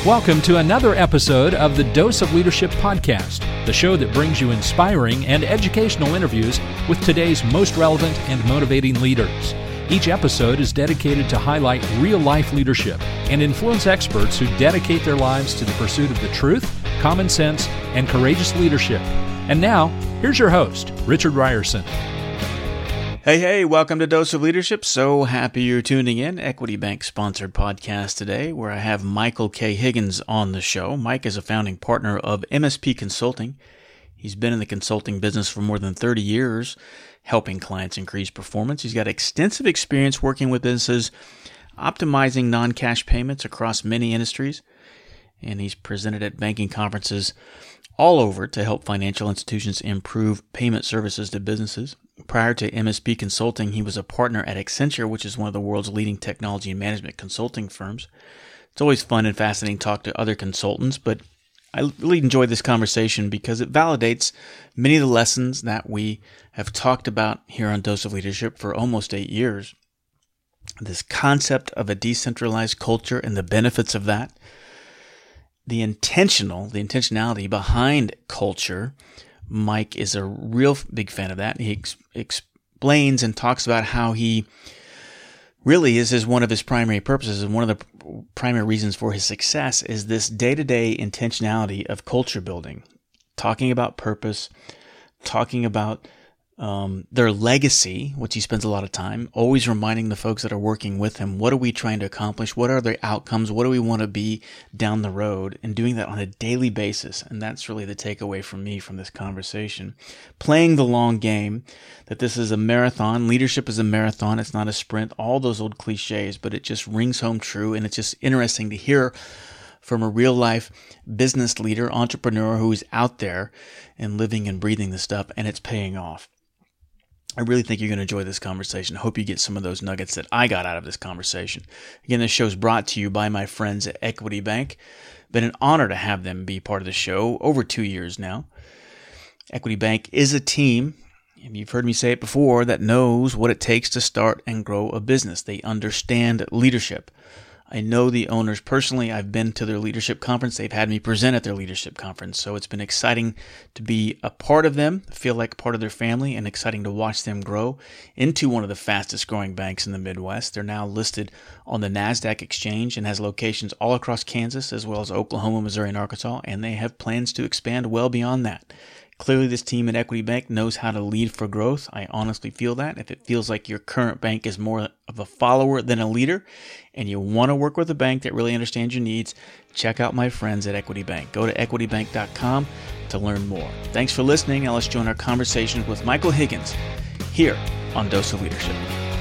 Welcome to another episode of the Dose of Leadership podcast, the show that brings you inspiring and educational interviews with today's most relevant and motivating leaders. Each episode is dedicated to highlight real-life leadership and influence experts who dedicate their lives to the pursuit of the truth, common sense, and courageous leadership. And now, here's your host, Richard Ryerson. Hey, welcome to Dose of Leadership. So happy you're tuning in. Equity Bank sponsored podcast today, where I have Michael K. Higgins on the show. Mike is a founding partner of MSP Consulting. He's been in the consulting business for more than 30 years, helping clients increase performance. He's got extensive experience working with businesses, optimizing non-cash payments across many industries, and he's presented at banking conferences all over to help financial institutions improve payment services to businesses. Prior to MSP Consulting, he was a partner at Accenture, which is one of the world's leading technology and management consulting firms. It's always fun and fascinating to talk to other consultants, but I really enjoy this conversation because it validates many of the lessons that we have talked about here on Dose of Leadership for almost 8 years. This concept of a decentralized culture and the benefits of that, the intentionality behind culture. Mike is a real big fan of that. He explains and talks about how he really is one of his primary purposes, and one of the primary reasons for his success is this day-to-day intentionality of culture building, talking about purpose, talking about their legacy, which he spends a lot of time, always reminding the folks that are working with him, what are we trying to accomplish? What are the outcomes? What do we want to be down the road? And doing that on a daily basis. And that's really the takeaway for me from this conversation. Playing the long game, that this is a marathon. Leadership is a marathon. It's not a sprint. All those old cliches, but it just rings home true. And it's just interesting to hear from a real life business leader, entrepreneur who is out there and living and breathing this stuff, and it's paying off. I really think you're going to enjoy this conversation. I hope you get some of those nuggets that I got out of this conversation. Again, this show is brought to you by my friends at Equity Bank. Been an honor to have them be part of the show over 2 years now. Equity Bank is a team, and you've heard me say it before, that knows what it takes to start and grow a business. They understand leadership. I know the owners personally. I've been to their leadership conference. They've had me present at their leadership conference. So it's been exciting to be a part of them, feel like part of their family, and exciting to watch them grow into one of the fastest growing banks in the Midwest. They're now listed on the NASDAQ exchange and has locations all across Kansas, as well as Oklahoma, Missouri, and Arkansas. And they have plans to expand well beyond that. Clearly, this team at Equity Bank knows how to lead for growth. I honestly feel that. If it feels like your current bank is more of a follower than a leader, and you want to work with a bank that really understands your needs, check out my friends at Equity Bank. Go to equitybank.com to learn more. Thanks for listening. Now let's join our conversation with Michael Higgins here on Dose of Leadership.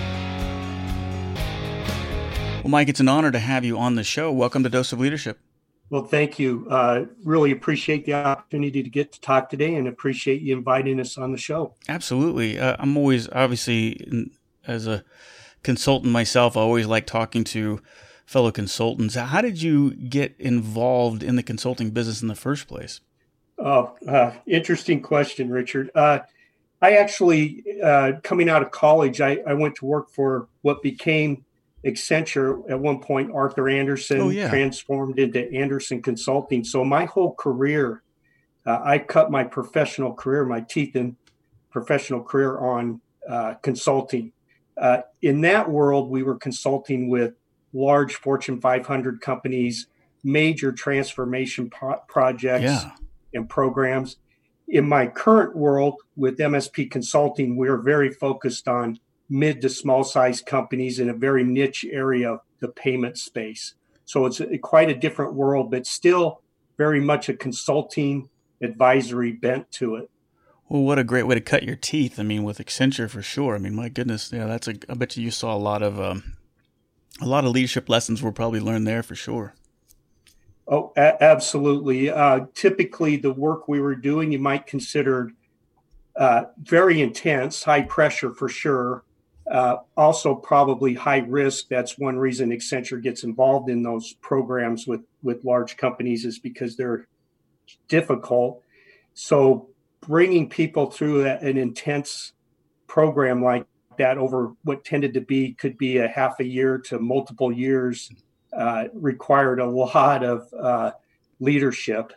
Well, Mike, it's an honor to have you on the show. Welcome to Dose of Leadership. Well, thank you. Really appreciate the opportunity to get to talk today, and appreciate you inviting us on the show. Absolutely. I'm always, obviously, as a consultant myself, I always like talking to fellow consultants. How did you get involved in the consulting business in the first place? Interesting question, Richard. I actually, coming out of college, I went to work for what became Accenture. At one point, Arthur Andersen transformed into Andersen Consulting. So my whole career, I cut my teeth in professional career on consulting. In that world, we were consulting with large Fortune 500 companies, major transformation projects and programs. In my current world with MSP Consulting, we're very focused on mid to small size companies in a very niche area of the payment space. So it's quite a different world, but still very much a consulting advisory bent to it. Well, what a great way to cut your teeth. I mean, with Accenture for sure. I mean, my goodness, I bet you saw a lot of leadership lessons were probably learned there for sure. Oh, absolutely. Typically the work we were doing, you might consider very intense, high pressure for sure. Also probably high risk. That's one reason Accenture gets involved in those programs with large companies, is because they're difficult. So bringing people through an intense program like that over what could be a half a year to multiple years required a lot of leadership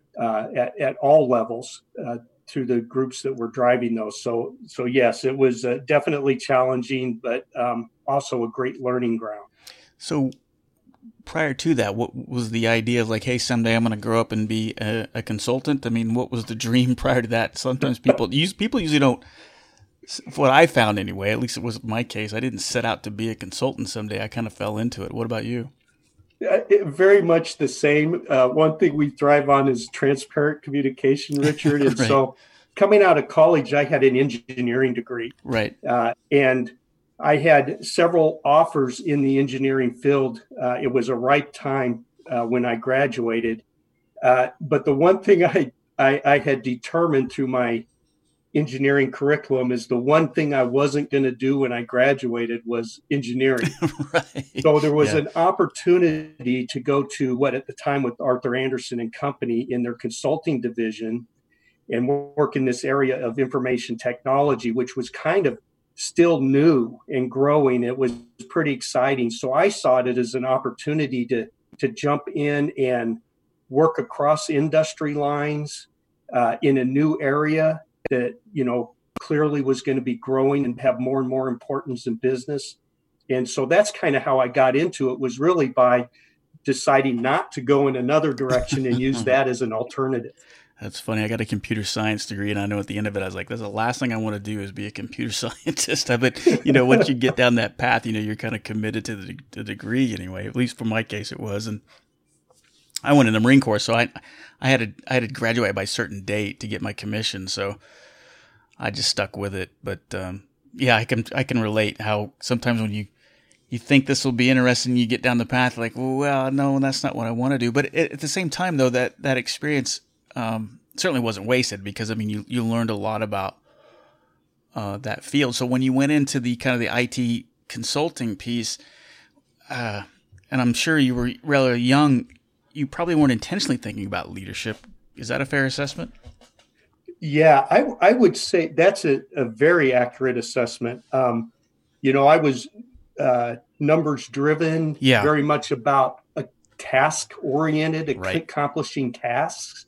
at all levels to the groups that were driving those. So yes, it was definitely challenging, but also a great learning ground. So prior to that, what was the idea of like, hey, someday I'm going to grow up and be a consultant? I mean, what was the dream prior to that? Sometimes people usually don't. What I found anyway, at least it was my case, I didn't set out to be a consultant someday. I kind of fell into it. What about you? Very much the same. One thing we thrive on is transparent communication, Richard. And Right. So coming out of college, I had an engineering degree. Right. And I had several offers in the engineering field. It was a right time when I graduated. But the one thing I had determined through my engineering curriculum is the one thing I wasn't going to do when I graduated was engineering. Right. So there was an opportunity to go to what at the time with Arthur Andersen and Company in their consulting division and work in this area of information technology, which was kind of still new and growing. It was pretty exciting. So I saw it as an opportunity to jump in and work across industry lines in a new area that, clearly was going to be growing and have more and more importance in business. And so that's kind of how I got into it, was really by deciding not to go in another direction and use that as an alternative. That's funny. I got a computer science degree, and I know at the end of it, I was like, that's the last thing I want to do is be a computer scientist. But, once you get down that path, you're kind of committed to the degree anyway. At least for my case, it was. And I went in the Marine Corps, so I had to graduate by a certain date to get my commission. So I just stuck with it. But I can relate how sometimes when you think this will be interesting, you get down the path like, well, no, that's not what I want to do. But at the same time, though, that experience certainly wasn't wasted, because you learned a lot about that field. So when you went into the kind of the IT consulting piece, and I'm sure you were rather young, you probably weren't intentionally thinking about leadership. Is that a fair assessment? Yeah, I would say that's a very accurate assessment. I was numbers driven, very much about a task oriented, accomplishing tasks,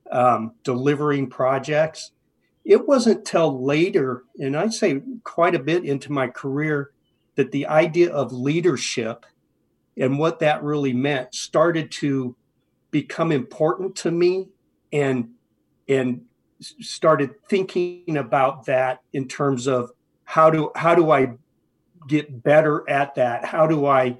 delivering projects. It wasn't till later, and I'd say quite a bit into my career, that the idea of leadership and what that really meant started to become important to me, and started thinking about that in terms of how do I get better at that? How do I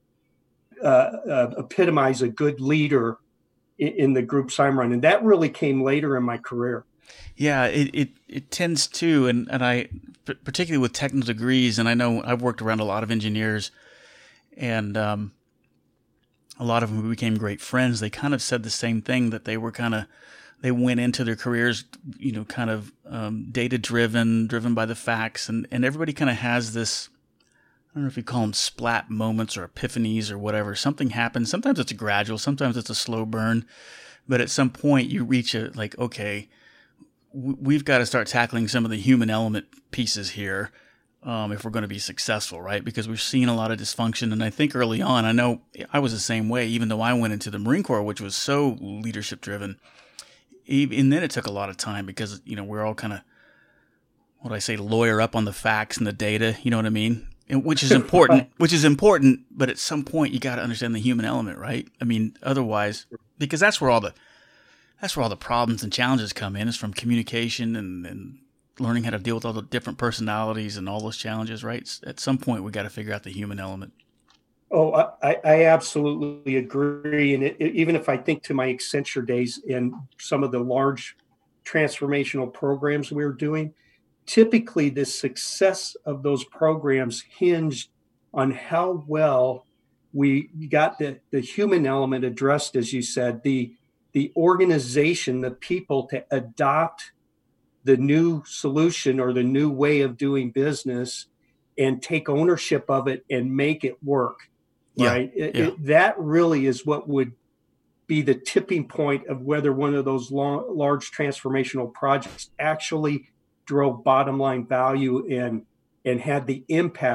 epitomize a good leader in the groups I'm running? That really came later in my career. Yeah, it tends to, and I, particularly with technical degrees, and I know I've worked around a lot of engineers, and a lot of them who became great friends, they kind of said the same thing, that they went into their careers, data driven by the facts, and everybody kind of has this, I don't know if you call them splat moments or epiphanies or whatever. Something happens. Sometimes it's gradual, sometimes it's a slow burn, but at some point you reach okay, we've got to start tackling some of the human element pieces here if we're going to be successful, right? Because we've seen a lot of dysfunction. And I think early on, I know I was the same way, even though I went into the Marine Corps, which was so leadership driven. And then it took a lot of time because, we're all kind of, lawyer up on the facts and the data, you know what I mean? Which is important, but at some point you got to understand the human element, right? Otherwise, because that's where all the problems and challenges come in, is from communication and learning how to deal with all the different personalities and all those challenges, right? At some point we got to figure out the human element. Oh, I absolutely agree. And even if I think to my Accenture days and some of the large transformational programs we were doing, typically the success of those programs hinged on how well we got the human element addressed, as you said, the organization, the people to adopt the new solution or the new way of doing business and take ownership of it and make it work. Right. That really is what would be the tipping point of whether one of those large transformational projects actually drove bottom line value and had the impact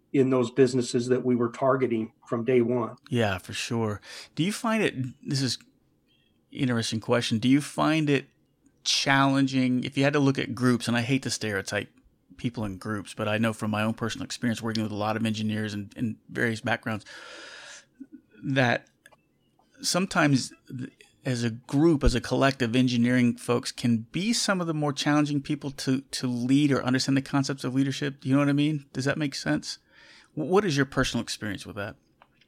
in those businesses that we were targeting from day one. Yeah, for sure. Do you find it, this is an interesting question, do you find it challenging if you had to look at groups, and I hate to stereotype people in groups, but I know from my own personal experience working with a lot of engineers in various backgrounds that sometimes as a group, as a collective, engineering folks can be some of the more challenging people to lead or understand the concepts of leadership. Do you know what I mean? Does that make sense? What is your personal experience with that?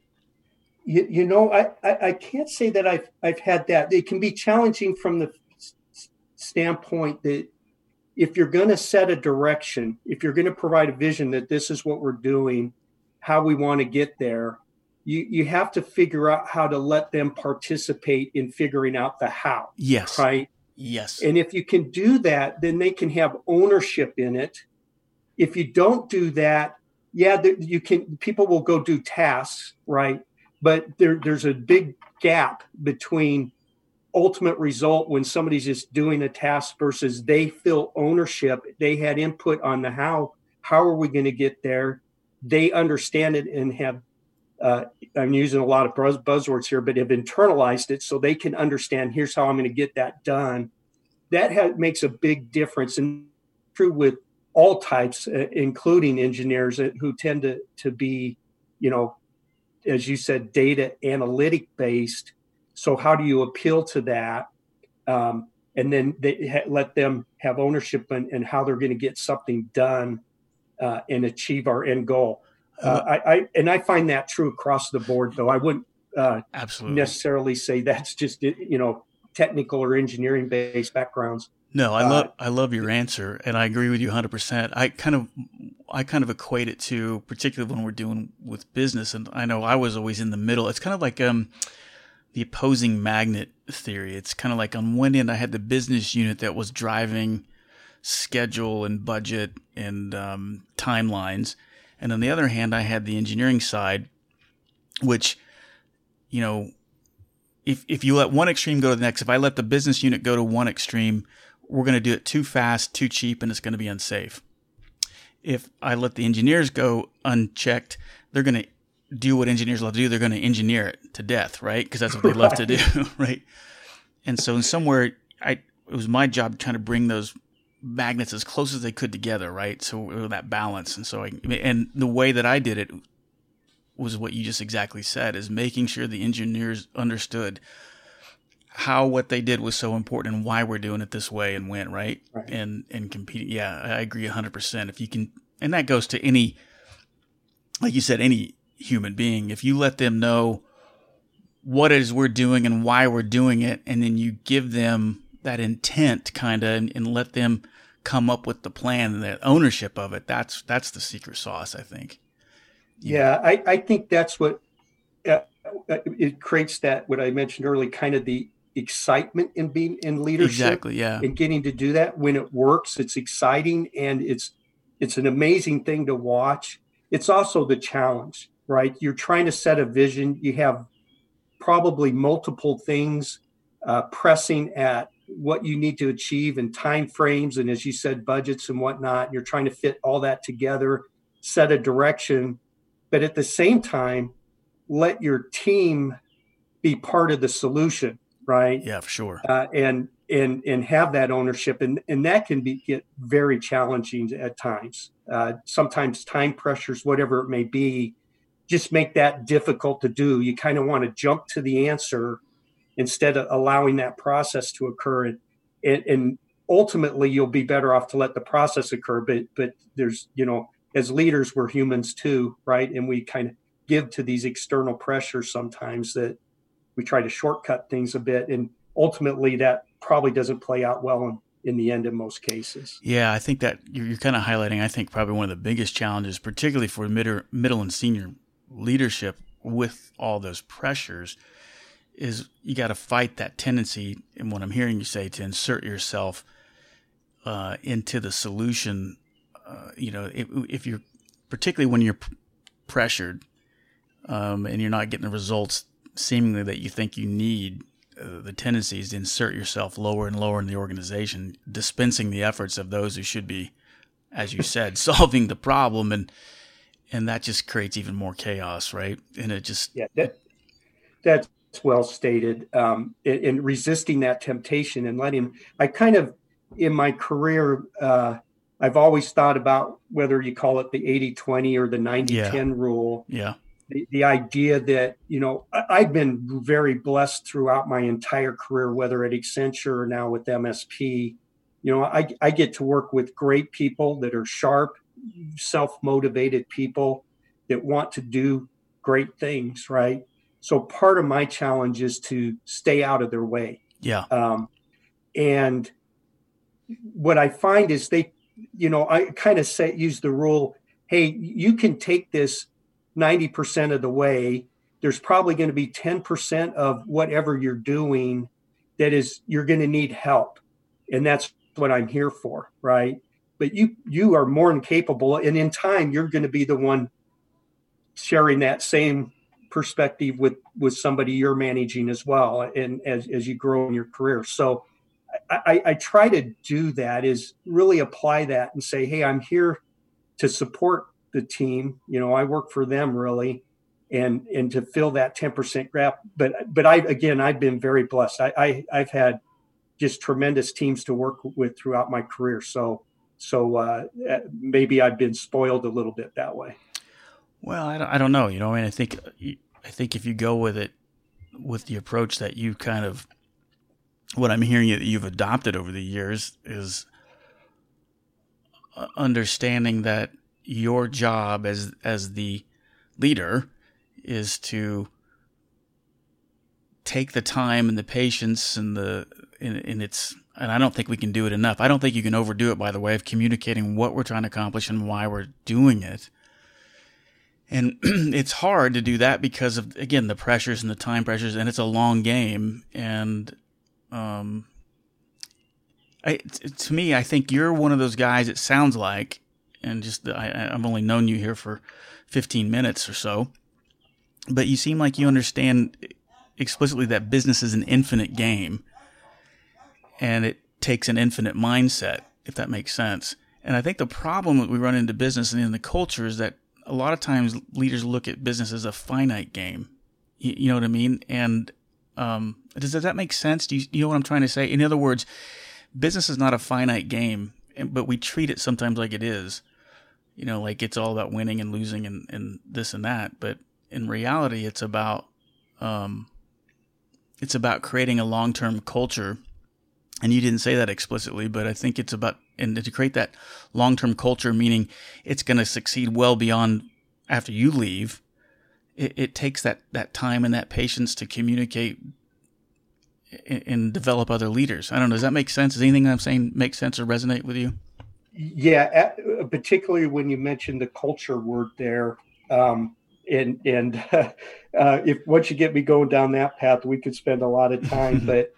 You know, I can't say that I've had that. It can be challenging from the standpoint that if you're going to set a direction, if you're going to provide a vision that this is what we're doing, how we want to get there, you have to figure out how to let them participate in figuring out the how. Yes. Right? Yes. And if you can do that, then they can have ownership in it. If you don't do that, people will go do tasks, right? But there's a big gap between ultimate result when somebody's just doing a task versus they feel ownership. They had input on the how are we going to get there? They understand it and have, I'm using a lot of buzzwords here, but have internalized it so they can understand, here's how I'm going to get that done. That makes a big difference, and true with all types, including engineers who tend to be, as you said, data analytic based. So how do you appeal to that? And then let them have ownership and how they're going to get something done and achieve our end goal. I find that true across the board, though. I wouldn't absolutely necessarily say that's just, technical or engineering based backgrounds. No, I love your answer, and I agree with you 100%. I kind of equate it to, particularly when we're doing with business, and I know I was always in the middle. It's kind of like the opposing magnet theory. It's kind of like on one end I had the business unit that was driving schedule and budget and timelines, and on the other hand I had the engineering side, which, if you let one extreme go to the next, if I let the business unit go to one extreme, we're going to do it too fast, too cheap, and it's going to be unsafe. If I let the engineers go unchecked, they're going to do what engineers love to do. They're going to engineer it to death, right? Because that's what they love to do, right? And so in somewhere, it was my job trying to bring those magnets as close as they could together, right? So that balance. And so and the way that I did it was what you just exactly said, is making sure the engineers understood how what they did was so important and why we're doing it this way and when, right? And competing. Yeah, I agree 100%. If you can, and that goes to any, like you said, any human being. If you let them know what it is we're doing and why we're doing it, and then you give them that intent kind of and let them come up with the plan and the ownership of it, that's the secret sauce, I think. Yeah, I think that's what it creates, that what I mentioned earlier, kind of the excitement in being in leadership. Exactly, yeah. And getting to do that when it works, it's exciting and it's an amazing thing to watch. It's also the challenge, right? You're trying to set a vision. You have probably multiple things pressing at what you need to achieve in time frames, and as you said, budgets and whatnot. You're trying to fit all that together, set a direction, but at the same time, let your team be part of the solution, right? Yeah, for sure. And have that ownership, and that can get very challenging at times. Sometimes time pressures, whatever it may be, just make that difficult to do. You kind of want to jump to the answer instead of allowing that process to occur. And ultimately, you'll be better off to let the process occur. But there's, as leaders, we're humans too, right? And we kind of give to these external pressures sometimes, that we try to shortcut things a bit. And ultimately, that probably doesn't play out well in the end in most cases. Yeah, I think that you're kind of highlighting, I think, probably one of the biggest challenges, particularly for middle and senior leadership with all those pressures, is you got to fight that tendency, and what I'm hearing you say, to insert yourself into the solution. If you're, particularly when you're pressured and you're not getting the results seemingly that you think you need, the tendency is to insert yourself lower and lower in the organization, dispensing the efforts of those who should be, as you said, solving the problem. and that just creates even more chaos, right? And it just that's well stated. In resisting that temptation and letting, I kind of, in my career, I've always thought about whether you call it the 80-20 or the 90-10 rule. Yeah. The idea that, I've been very blessed throughout my entire career, whether at Accenture or now with MSP. I get to work with great people that are sharp, self-motivated people that want to do great things, right? So part of my challenge is to stay out of their way. Yeah. And what I find is I kind of use the rule, hey, you can take this 90% of the way. There's probably going to be 10% of whatever you're doing that is, you're going to need help. And that's what I'm here for, right? But you are more than capable. And in time, you're going to be the one sharing that same perspective with somebody you're managing as well. And as you grow in your career. So I try to do that, is really apply that and say, hey, I'm here to support the team. I work for them really, and to fill that 10% gap. But I've been very blessed. I've had just tremendous teams to work with throughout my career. So maybe I've been spoiled a little bit that way. Well, I don't know. I think if you go with it, with the approach that you kind of, what I'm hearing that you've adopted over the years is understanding that your job as the leader is to take the time and the patience and and I don't think we can do it enough. I don't think you can overdo it, by the way, of communicating what we're trying to accomplish and why we're doing it. And it's hard to do that because of, again, the pressures and the time pressures, and it's a long game. And to me, I think you're one of those guys, it sounds like, and just I've only known you here for 15 minutes or so, but you seem like you understand explicitly that business is an infinite game, and it takes an infinite mindset, if that makes sense. And I think the problem that we run into business and in the culture is that a lot of times leaders look at business as a finite game. You know what I mean? And does that make sense? Do you know what I'm trying to say? In other words, business is not a finite game, but we treat it sometimes like it is. Like it's all about winning and losing and this and that. But in reality, it's about creating a long-term culture. And you didn't say that explicitly, but I think it's about, and to create that long-term culture, meaning it's going to succeed well beyond after you leave. It takes that time and that patience to communicate and develop other leaders. I don't know. Does that make sense? Does anything I'm saying make sense or resonate with you? Yeah, particularly when you mentioned the culture word there. If once you get me going down that path, we could spend a lot of time. But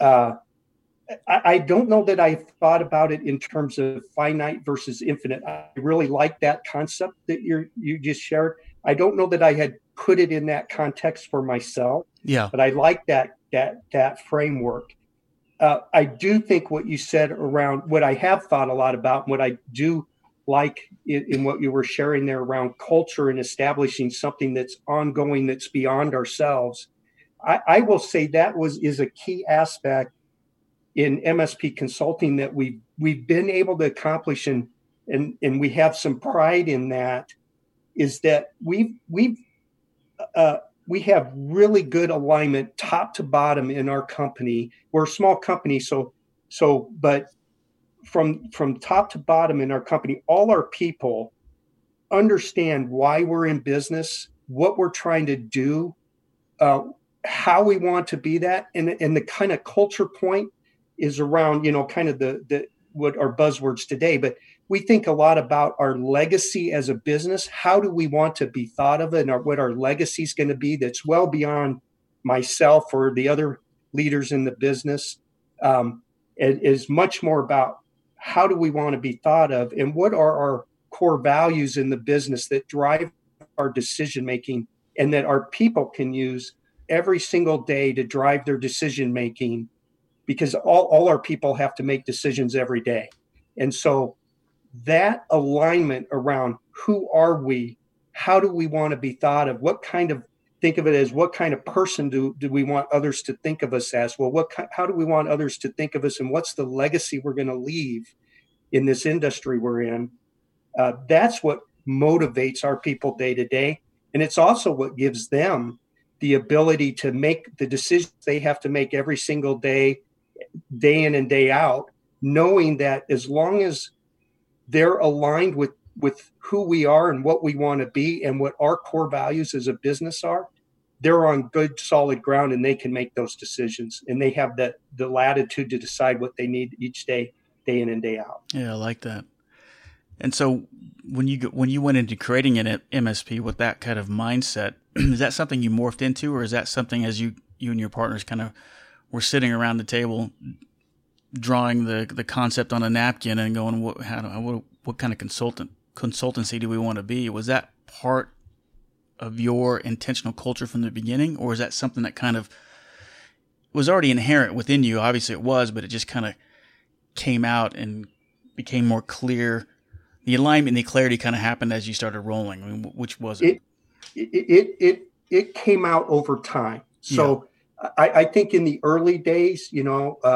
I don't know that I thought about it in terms of finite versus infinite. I really like that concept that you just shared. I don't know that I had put it in that context for myself. Yeah. But I like that framework. I do think what you said around what I have thought a lot about, and what I do like in what you were sharing there around culture and establishing something that's ongoing, that's beyond ourselves. I will say that is a key aspect in MSP consulting that we've been able to accomplish, and we have some pride in that, is that we have really good alignment top to bottom in our company. We're a small company, but from top to bottom in our company, all our people understand why we're in business, what we're trying to do, how we want to be that, and the kind of culture point is around, kind of the what are buzzwords today, but we think a lot about our legacy as a business. How do we want to be thought of, and what our legacy is going to be that's well beyond myself or the other leaders in the business. It is much more about how do we want to be thought of, and what are our core values in the business that drive our decision making, and that our people can use every single day to drive their decision making, because all our people have to make decisions every day. And so that alignment around who are we, how do we want to be thought of? Think of it as what kind of person do we want others to think of us as? Well, how do we want others to think of us, and what's the legacy we're going to leave in this industry we're in? That's what motivates our people day to day. And it's also what gives them the ability to make the decisions they have to make every single day, day in and day out, knowing that as long as they're aligned with who we are and what we want to be and what our core values as a business are, they're on good, solid ground, and they can make those decisions. And they have the latitude to decide what they need each day, day in and day out. Yeah, I like that. And so when you went into creating an MSP with that kind of mindset, is that something you morphed into, or is that something as you and your partners kind of were sitting around the table drawing the concept on a napkin and going, what kind of consultancy do we want to be? Was that part of your intentional culture from the beginning, or is that something that kind of was already inherent within you? Obviously it was, but it just kind of came out and became more clear. The alignment and the clarity kind of happened as you started rolling. I mean, which was it? It came out over time. So yeah. I think in the early days, we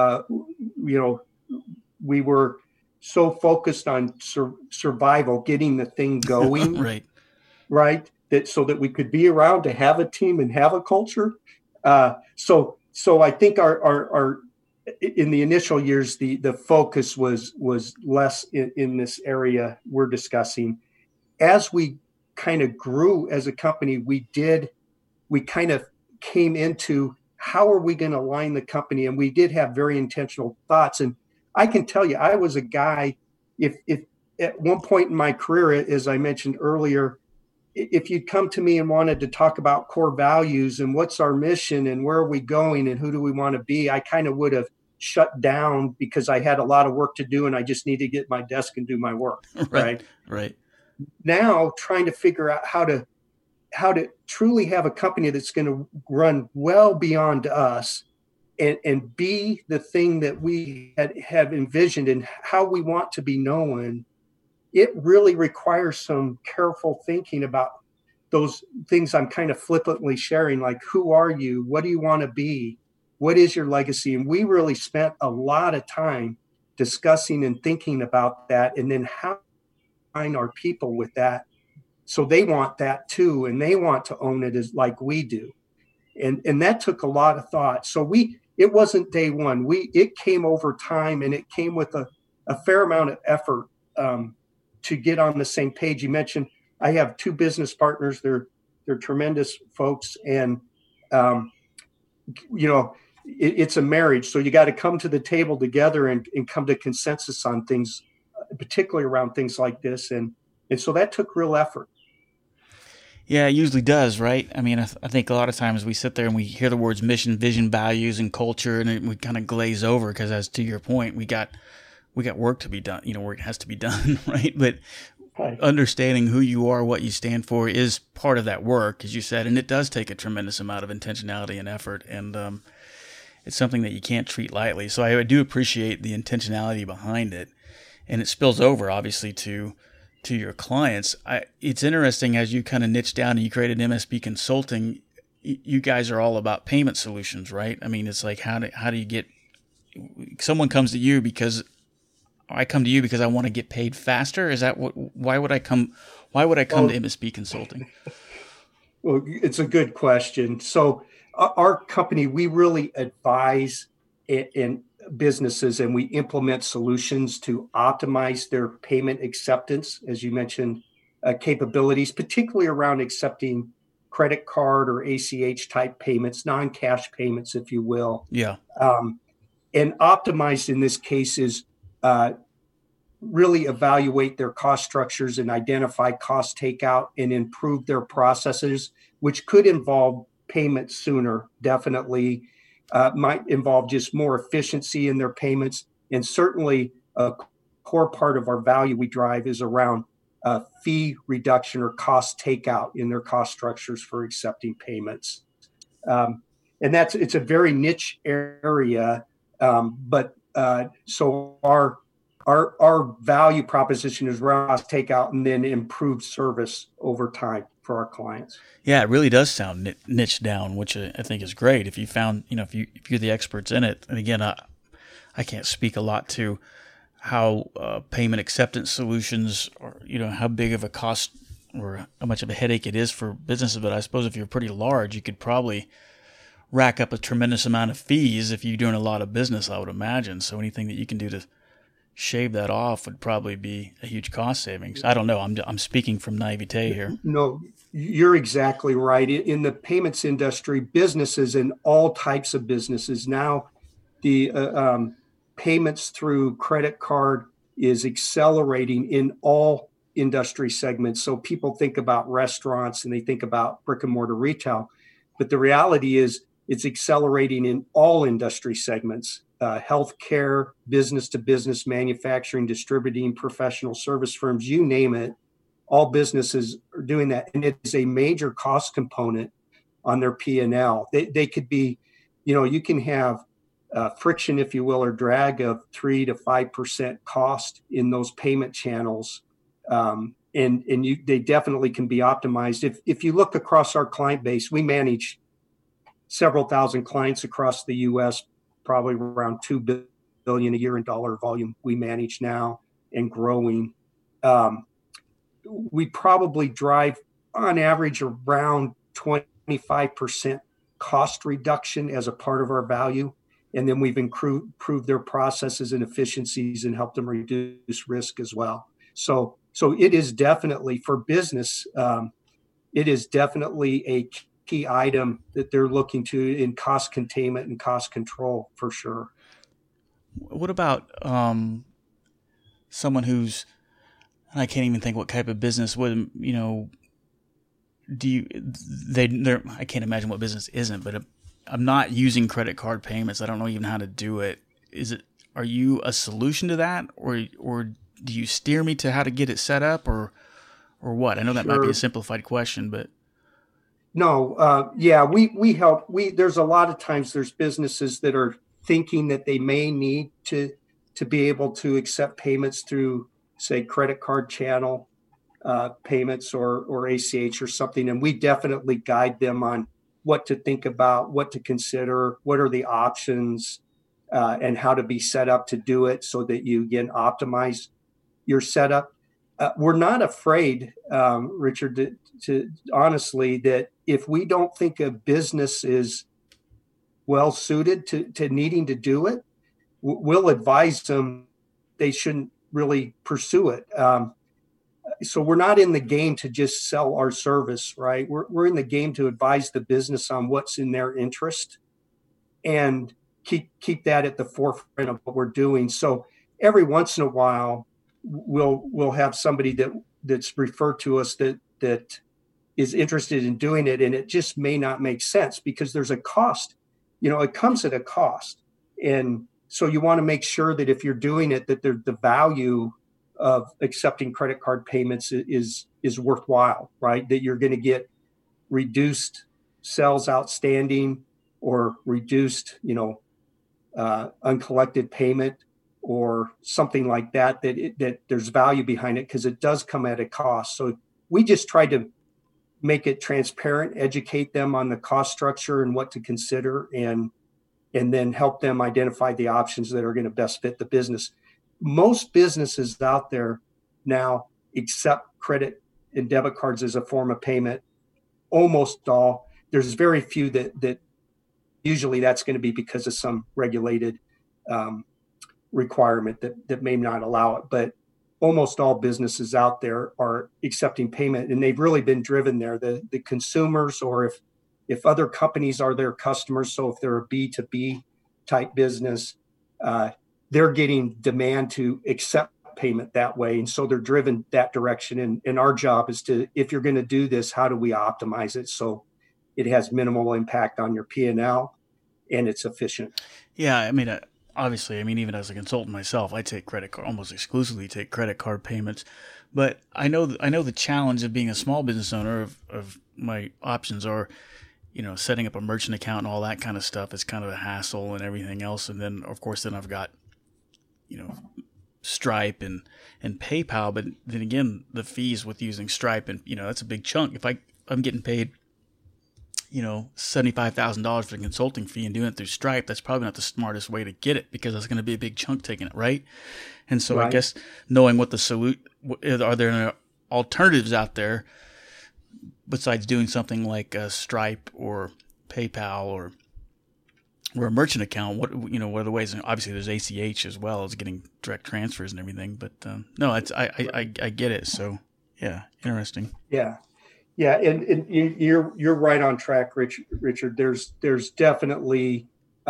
were so focused on survival, getting the thing going, right. That we could be around to have a team and have a culture. So I think our in the initial years, the focus was less in this area we're discussing. As we kind of grew as a company, we kind of came into how are we going to align the company? And we did have very intentional thoughts. And I can tell you, I was a guy, if at one point in my career, as I mentioned earlier, if you'd come to me and wanted to talk about core values and what's our mission and where are we going and who do we want to be, I kind of would have shut down because I had a lot of work to do and I just need to get my desk and do my work. Right. Now trying to figure out how to truly have a company that's going to run well beyond us and be the thing that we have envisioned and how we want to be known. It really requires some careful thinking about those things I'm kind of flippantly sharing, like who are you? What do you want to be? What is your legacy? And we really spent a lot of time discussing and thinking about that, and then how to find our people with that. So they want that too, and they want to own it as like we do. And that took a lot of thought. So it wasn't day one. It came over time, and it came with a fair amount of effort to get on the same page. You mentioned I have two business partners. They're tremendous folks, and it's a marriage. So you got to come to the table together and come to consensus on things, particularly around things like this. And so that took real effort. Yeah, it usually does, right? I mean, I think a lot of times we sit there and we hear the words mission, vision, values, and culture, and we kind of glaze over because, as to your point, we got work to be done. Work has to be done, right? But understanding who you are, what you stand for, is part of that work, as you said, and it does take a tremendous amount of intentionality and effort, and it's something that you can't treat lightly. So I do appreciate the intentionality behind it, and it spills over, obviously, to your clients. It's interesting as you kind of niche down and you created MSP Consulting. You guys are all about payment solutions, right? I mean, it's like how do you get someone comes to you because I come to you because I want to get paid faster? Is that why would I come to MSP Consulting? Well, it's a good question. So our company, we really advise in businesses and we implement solutions to optimize their payment acceptance, as you mentioned, capabilities, particularly around accepting credit card or ACH type payments, non-cash payments, if you will. Yeah. And optimized in this case is really evaluate their cost structures and identify cost takeout and improve their processes, which could involve payment sooner, definitely. Might involve just more efficiency in their payments. And certainly a core part of our value we drive is around fee reduction or cost takeout in their cost structures for accepting payments. And it's a very niche area. But so our value proposition is around takeout and then improved service over time for our clients. Yeah, it really does sound niche down, which I think is great. If you found, if you're the experts in it, and again, I can't speak a lot to how payment acceptance solutions, or how big of a cost or how much of a headache it is for businesses. But I suppose if you're pretty large, you could probably rack up a tremendous amount of fees if you're doing a lot of business, I would imagine. So anything that you can do to shave that off would probably be a huge cost savings. I don't know. I'm speaking from naivete here. No, you're exactly right. In the payments industry, businesses and all types of businesses now, the payments through credit card is accelerating in all industry segments. So people think about restaurants and they think about brick and mortar retail, but the reality is it's accelerating in all industry segments. Healthcare, business to business, manufacturing, distributing, professional service firms, you name it, all businesses are doing that. And it's a major cost component on their P&L. They could be, you can have friction, if you will, or drag of 3 to 5% cost in those payment channels. And they definitely can be optimized. If you look across our client base, we manage several thousand clients across the U.S., probably around $2 billion a year in dollar volume we manage now and growing. We probably drive on average around 25% cost reduction as a part of our value. And then we've improved their processes and efficiencies and helped them reduce risk as well. So it is definitely for business. It is definitely a key item that they're looking to in cost containment and cost control for sure. What about someone who's, I can't even think what type of business would, I can't imagine what business isn't, but I'm not using credit card payments. I don't know even how to do it. Are you a solution to that, or do you steer me to how to get it set up, or what? I know that might be a simplified question, but no, we help. There's a lot of times there's businesses that are thinking that they may need to be able to accept payments through, say, credit card channel payments or ACH or something, and we definitely guide them on what to think about, what to consider, what are the options, and how to be set up to do it so that you again optimize your setup. We're not afraid, Richard, to honestly, that if we don't think a business is well suited to needing to do it, we'll advise them they shouldn't really pursue it. So we're not in the game to just sell our service, right? We're in the game to advise the business on what's in their interest and keep that at the forefront of what we're doing. So every once in a while, we'll have somebody that's referred to us that is interested in doing it, and it just may not make sense because there's a cost. It comes at a cost, and so you want to make sure that if you're doing it, that the value of accepting credit card payments is worthwhile, right? That you're going to get reduced sales outstanding or reduced, uncollected payment or something like that, that there's value behind it because it does come at a cost. So we just try to make it transparent, educate them on the cost structure and what to consider, and then help them identify the options that are going to best fit the business. Most businesses out there now accept credit and debit cards as a form of payment. Almost all. There's very few that usually that's going to be because of some regulated requirement that may not allow it. But almost all businesses out there are accepting payment, and they've really been driven there. The consumers, or if other companies are their customers, so if they're a B2B type business, they're getting demand to accept payment that way. And so they're driven that direction. And our job is to, if you're going to do this, how do we optimize it so it has minimal impact on your P&L and it's efficient? Yeah, obviously, even as a consultant myself, I take almost exclusively take credit card payments. But I know the challenge of being a small business owner of my options are, setting up a merchant account and all that kind of stuff is kind of a hassle and everything else. And then, of course, I've got, Stripe and PayPal, but then again, the fees with using Stripe, and that's a big chunk. If I'm getting paid, $75,000 for the consulting fee and doing it through Stripe, that's probably not the smartest way to get it, because that's going to be a big chunk taking it, right? And so I guess knowing what are there alternatives out there besides doing something like Stripe or PayPal or a merchant account? What are the ways? And obviously, there's ACH as well as getting direct transfers and everything. But no, I get it. So yeah, interesting. Yeah, and you're right on track, Richard. There's definitely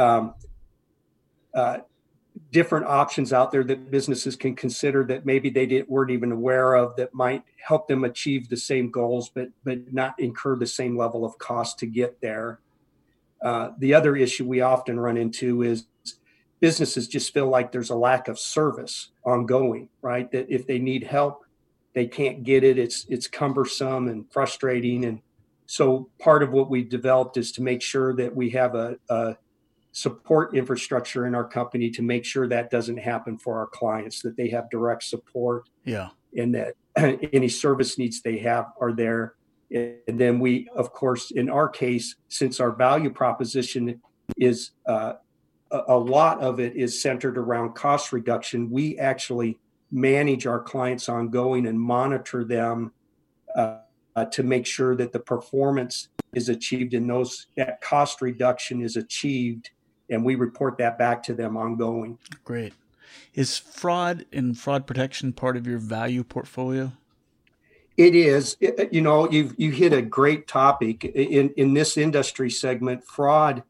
different options out there that businesses can consider that maybe they weren't even aware of, that might help them achieve the same goals, but not incur the same level of cost to get there. The other issue we often run into is businesses just feel like there's a lack of service ongoing, right? That if they need help, they can't get it. It's cumbersome and frustrating. And so part of what we've developed is to make sure that we have a support infrastructure in our company to make sure that doesn't happen for our clients, that they have direct support. Yeah. And that any service needs they have are there. And then we, of course, in our case, since our value proposition is a lot of it is centered around cost reduction, we actually manage our clients ongoing and monitor them to make sure that the performance is achieved and that cost reduction is achieved. And we report that back to them ongoing. Great. Is fraud and fraud protection part of your value portfolio? It is. You hit a great topic in this industry segment. Fraud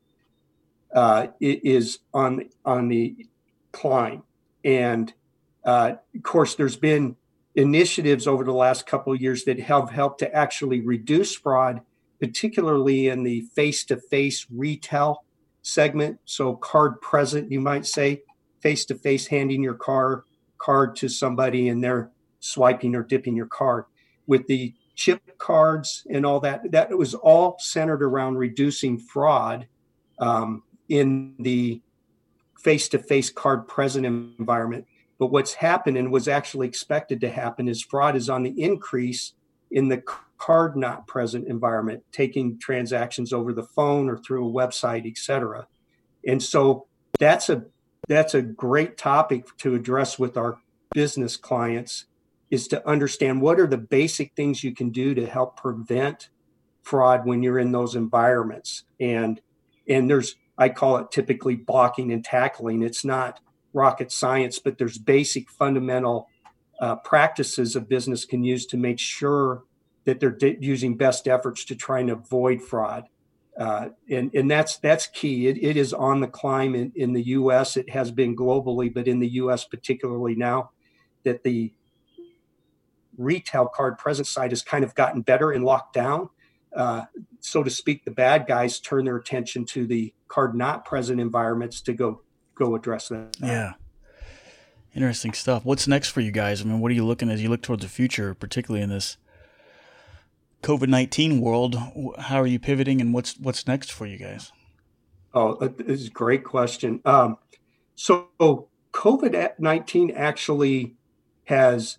is on the climb, and of course, there's been initiatives over the last couple of years that have helped to actually reduce fraud, particularly in the face-to-face retail segment. So card present, you might say, face-to-face, handing your card to somebody and they're swiping or dipping your card. With the chip cards and all that was all centered around reducing fraud in the face-to-face card present environment. But what's happened and was actually expected to happen is fraud is on the increase in the card not present environment, taking transactions over the phone or through a website, et cetera. And so that's a great topic to address with our business clients, is to understand what are the basic things you can do to help prevent fraud when you're in those environments. And there's, I call it typically blocking and tackling. It's not rocket science, but there's basic fundamental practices a business can use to make sure that they're using best efforts to try and avoid fraud. And that's key. It is on the climb in the U.S. It has been globally, but in the U.S. particularly now, that the retail card present side has kind of gotten better and locked down. So to speak, the bad guys turn their attention to the card not present environments to go address that. Yeah. Interesting stuff. What's next for you guys? I mean, what are you looking as you look towards the future, particularly in this COVID-19 world? How are you pivoting, and what's next for you guys? Oh, this is a great question. So COVID-19 actually has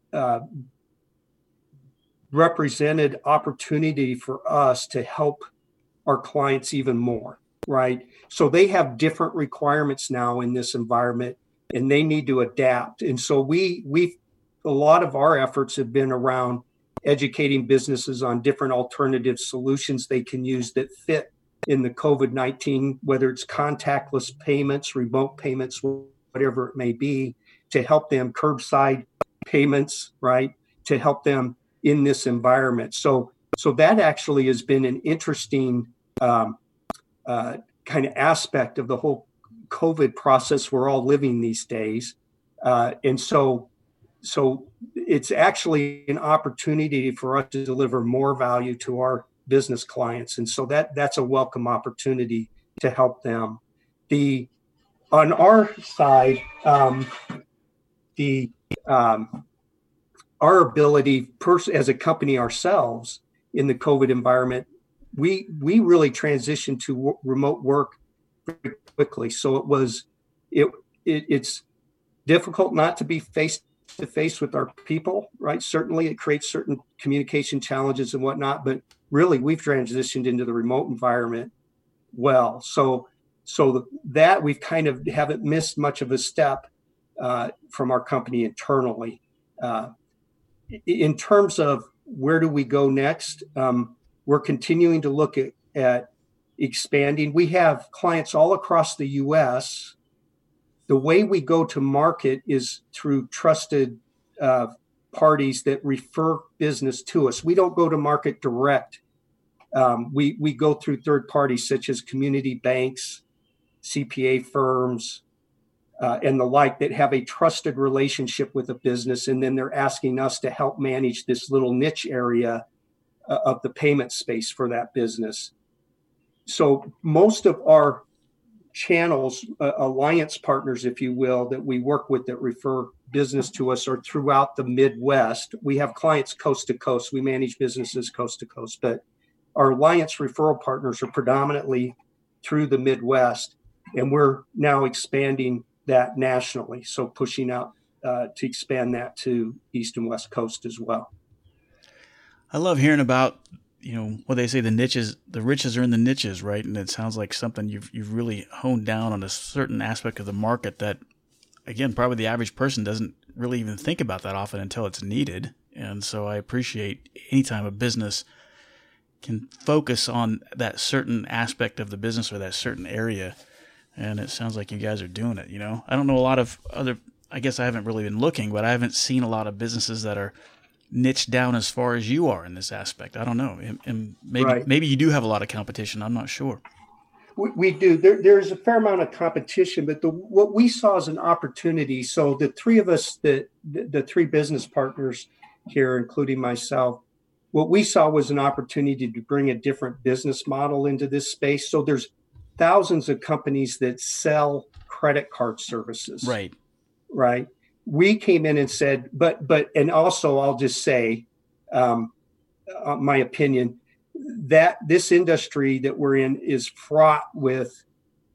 represented opportunity for us to help our clients even more, right? So they have different requirements now in this environment, and they need to adapt. And so we a lot of our efforts have been around educating businesses on different alternative solutions they can use that fit in the COVID-19, whether it's contactless payments, remote payments, whatever it may be, to help them, curbside payments, right, to help them in this environment. So that actually has been an interesting kind of aspect of the whole COVID process we're all living these days. And so it's actually an opportunity for us to deliver more value to our business clients. And so that's a welcome opportunity to help them. On our side, our ability as a company ourselves in the COVID environment, we really transitioned to remote work very quickly. So it's difficult not to be face to face with our people, right? Certainly it creates certain communication challenges and whatnot, but really we've transitioned into the remote environment well. So that we've kind of haven't missed much of a step from our company internally. In terms of where do we go next, we're continuing to look at expanding. We have clients all across the U.S. The way we go to market is through trusted parties that refer business to us. We don't go to market direct. We go through third parties such as community banks, CPA firms, and the like that have a trusted relationship with a business, and then they're asking us to help manage this little niche area of the payment space for that business. So most of our channels, alliance partners, if you will, that we work with that refer business to us are throughout the Midwest. We have clients coast to coast. We manage businesses coast to coast, but our alliance referral partners are predominantly through the Midwest, and we're now expanding that nationally. So pushing out to expand that to East and West Coast as well. I love hearing about, what they say, the niches, the riches are in the niches, right? And it sounds like something you've really honed down on a certain aspect of the market that, again, probably the average person doesn't really even think about that often until it's needed. And so I appreciate anytime a business can focus on that certain aspect of the business or that certain area. And it sounds like you guys are doing it, I don't know a lot of other, I guess I haven't really been looking, but I haven't seen a lot of businesses that are niched down as far as you are in this aspect. I don't know. And maybe you do have a lot of competition. I'm not sure. We do. There's a fair amount of competition, but what we saw as an opportunity. So the three of us, the three business partners here, including myself, what we saw was an opportunity to bring a different business model into this space. So there's thousands of companies that sell credit card services. Right. We came in and said, and also I'll just say, my opinion, that this industry that we're in is fraught with,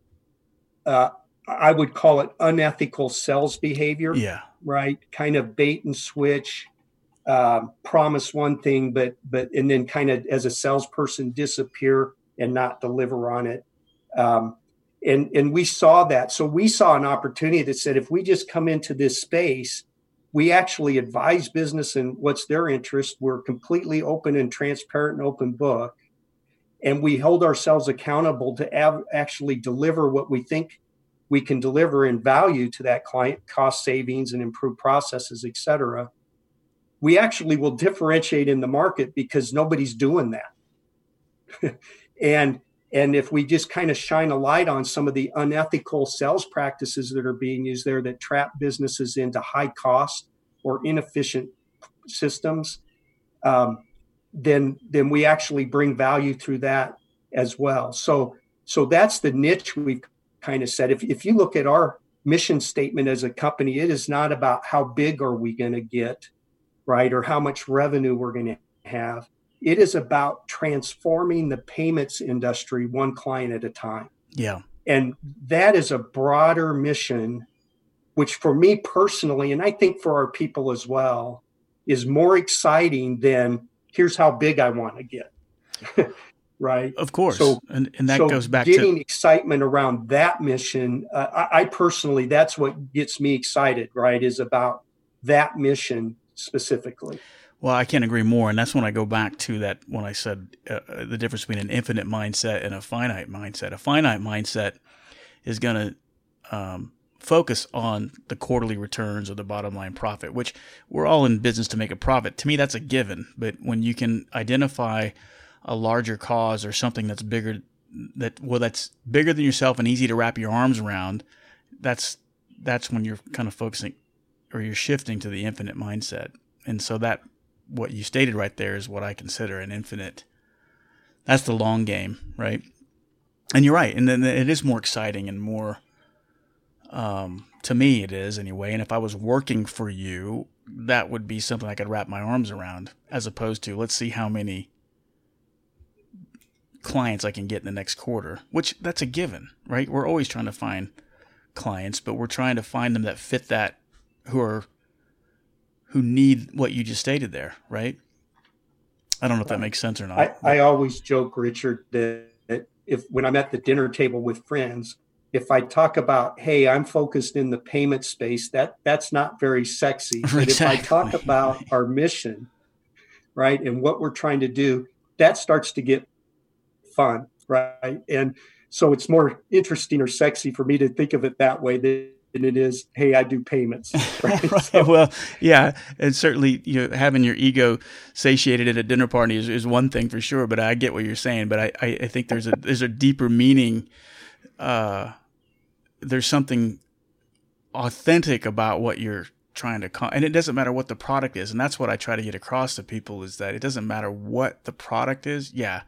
I would call it unethical sales behavior. Yeah. Right. Kind of bait and switch, promise one thing, and then kind of as a salesperson disappear and not deliver on it. And we saw that. So we saw an opportunity that said, if we just come into this space, we actually advise business and what's their interest. We're completely open and transparent and open book. And we hold ourselves accountable to actually deliver what we think we can deliver in value to that client, cost savings and improved processes, et cetera. We actually will differentiate in the market because nobody's doing that. And if we just kind of shine a light on some of the unethical sales practices that are being used there that trap businesses into high cost or inefficient systems, then we actually bring value through that as well. So that's the niche we've kind of said. If you look at our mission statement as a company, it is not about how big are we going to get, right, or how much revenue we're going to have. It is about transforming the payments industry one client at a time. Yeah. And that is a broader mission, which for me personally, and I think for our people as well, is more exciting than here's how big I want to get. Right. Of course. So, and that goes back to getting to excitement around that mission. I personally, that's what gets me excited, right, is about that mission specifically. Well, I can't agree more. And that's when I go back to that when I said the difference between an infinite mindset and a finite mindset. A finite mindset is going to focus on the quarterly returns or the bottom line profit, which we're all in business to make a profit. To me, that's a given. But when you can identify a larger cause or something that's bigger, that's bigger than yourself and easy to wrap your arms around, that's when you're kind of focusing or you're shifting to the infinite mindset. And so that, what you stated right there is what I consider an infinite. That's the long game, right? And you're right. And then it is more exciting and more, to me it is anyway. And if I was working for you, that would be something I could wrap my arms around, as opposed to let's see how many clients I can get in the next quarter, which that's a given, right? We're always trying to find clients, but we're trying to find them that fit that who need what you just stated there, right? I don't know if that makes sense or not. I always joke, Richard, that if when I'm at the dinner table with friends, if I talk about, hey, I'm focused in the payment space, that's not very sexy. But Exactly. if I talk about our mission, right, and what we're trying to do, that starts to get fun, right? And so it's more interesting or sexy for me to think of it that way than it is, hey, I do payments. Right? Right. So, Well, yeah, and certainly having your ego satiated at a dinner party is one thing for sure. But I get what you're saying. But I think there's a deeper meaning. There's something authentic about what you're trying to and it doesn't matter what the product is, and that's what I try to get across to people, is that it doesn't matter what the product is. Yeah,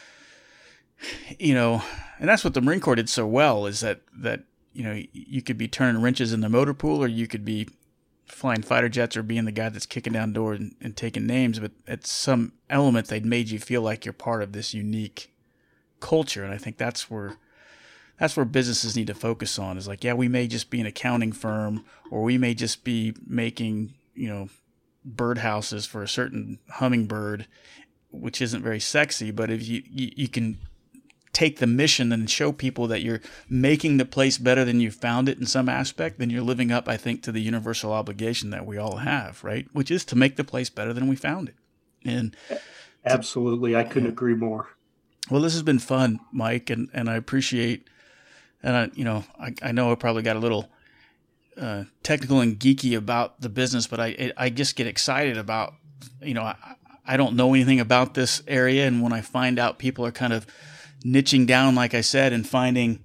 and that's what the Marine Corps did so well, is that you could be turning wrenches in the motor pool, or you could be flying fighter jets, or being the guy that's kicking down doors and taking names, but at some element they'd made you feel like you're part of this unique culture. And I think that's where businesses need to focus on, is like, yeah, we may just be an accounting firm, or we may just be making, birdhouses for a certain hummingbird, which isn't very sexy. But if you can take the mission and show people that you're making the place better than you found it in some aspect, then you're living up, I think, to the universal obligation that we all have, right? Which is to make the place better than we found it. And absolutely. I couldn't agree more. Well, this has been fun, Mike, and I appreciate. And I know I probably got a little technical and geeky about the business, but I just get excited about, I don't know anything about this area, and when I find out people are kind of niching down, like I said, and finding,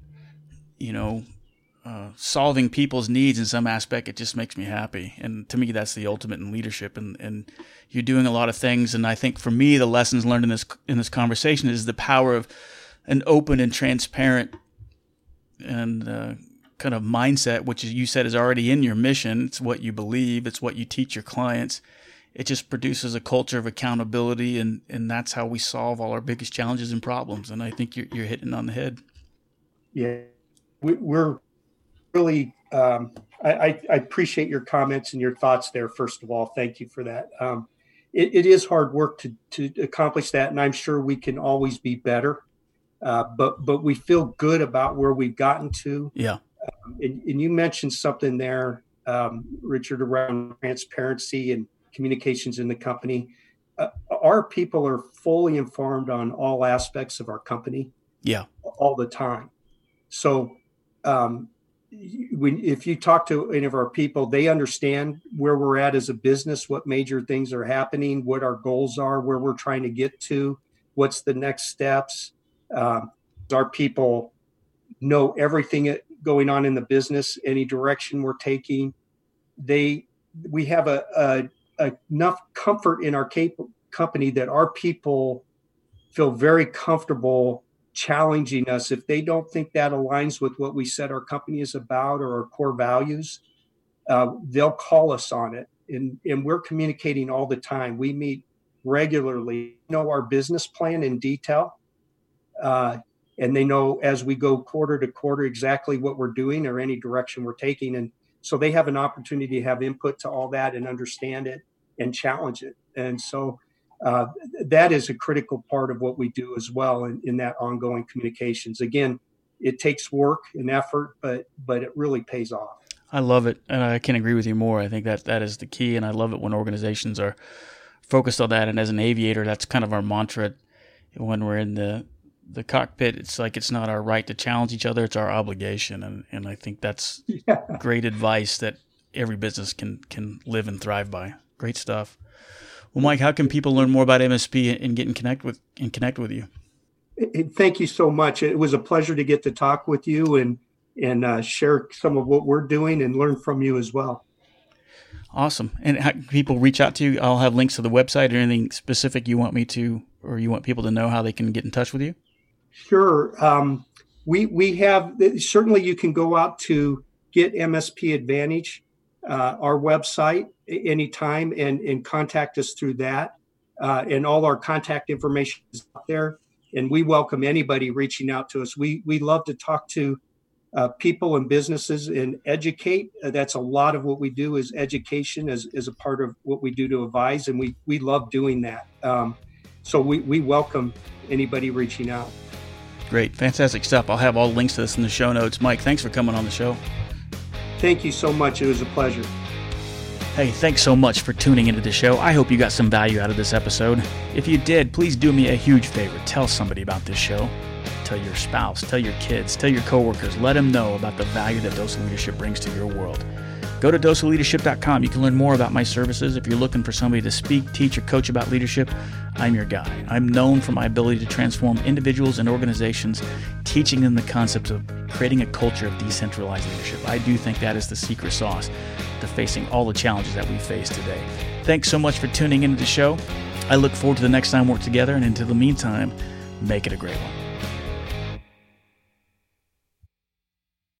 solving people's needs in some aspect, it just makes me happy. And to me, that's the ultimate in leadership. And you're doing a lot of things. And I think for me, the lessons learned in this conversation is the power of an open and transparent and kind of mindset, which you said is already in your mission. It's what you believe. It's what you teach your clients. It just produces a culture of accountability, and that's how we solve all our biggest challenges and problems. And I think you're hitting it on the head. Yeah, we're really. I appreciate your comments and your thoughts there. First of all, thank you for that. It is hard work to accomplish that, and I'm sure we can always be better. But we feel good about where we've gotten to. Yeah. And you mentioned something there, Richard, around transparency and communications in the company. Our people are fully informed on all aspects of our company. Yeah. All the time. So if you talk to any of our people, they understand where we're at as a business, what major things are happening, what our goals are, where we're trying to get to, what's the next steps. Our people know everything going on in the business, any direction we're taking. We have enough comfort in our company that our people feel very comfortable challenging us. If they don't think that aligns with what we said our company is about or our core values, they'll call us on it. And we're communicating all the time. We meet regularly, know our business plan in detail. And they know as we go quarter to quarter exactly what we're doing or any direction we're taking. And so they have an opportunity to have input to all that and understand it and challenge it. And so that is a critical part of what we do as well in that ongoing communications. Again, it takes work and effort, but it really pays off. I love it. And I can agree with you more. I think that is the key. And I love it when organizations are focused on that. And as an aviator, that's kind of our mantra when we're in the cockpit. It's like, it's not our right to challenge each other. It's our obligation. And I think that's great advice that every business can live and thrive by. Great stuff. Well, Mike, how can people learn more about MSP and get in connect with you? Thank you so much. It was a pleasure to get to talk with you and share some of what we're doing and learn from you as well. Awesome. And how can people reach out to you? I'll have links to the website or anything specific you want me to, or you want people to know how they can get in touch with you? Sure. We have, certainly you can go out to Get MSP Advantage, our website, anytime and contact us through that. And all our contact information is out there. And we welcome anybody reaching out to us. We love to talk to people and businesses and educate. That's a lot of what we do is education as a part of what we do to advise. And we love doing that. So we welcome anybody reaching out. Great. Fantastic stuff. I'll have all links to this in the show notes. Mike, thanks for coming on the show. Thank you so much. It was a pleasure. Hey, thanks so much for tuning into the show. I hope you got some value out of this episode. If you did, please do me a huge favor. Tell somebody about this show. Tell your spouse, tell your kids, tell your coworkers. Let them know about the value that Dose of Leadership brings to your world. Go to doseofleadership.com. You can learn more about my services. If you're looking for somebody to speak, teach, or coach about leadership, I'm your guy. I'm known for my ability to transform individuals and organizations, teaching them the concepts of creating a culture of decentralized leadership. I do think that is the secret sauce to facing all the challenges that we face today. Thanks so much for tuning into the show. I look forward to the next time we're together, and until the meantime, make it a great one.